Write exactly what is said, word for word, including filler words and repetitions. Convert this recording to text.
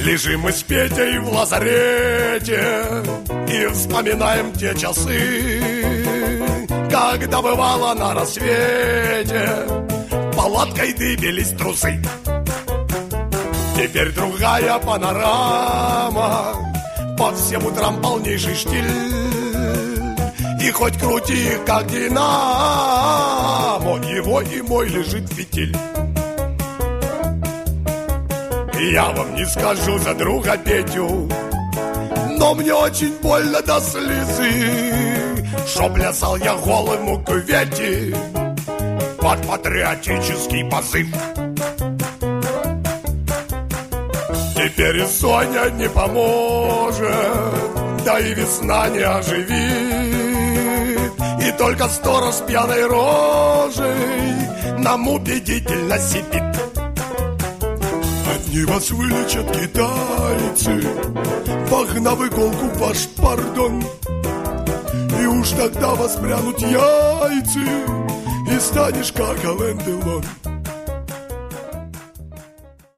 Лежим мы с Петей в лазарете и вспоминаем те часы, когда бывало на рассвете палаткой дыбились трусы. Теперь другая панорама, по всем утрам полнейший штиль. И хоть крути, как динамо, его и мой лежит фитиль. Я вам не скажу за друга Петю, но мне очень больно до слезы, что плясал я голым у кювете под патриотический позыв. Теперь и Соня не поможет, да и весна не оживит, и только сторож с пьяной рожей нам убедительно сипит. Одни вас вылечат китайцы, вогнав иголку в ваш пардон, и уж тогда воспрянут яйцы, и станешь как Ален Делон.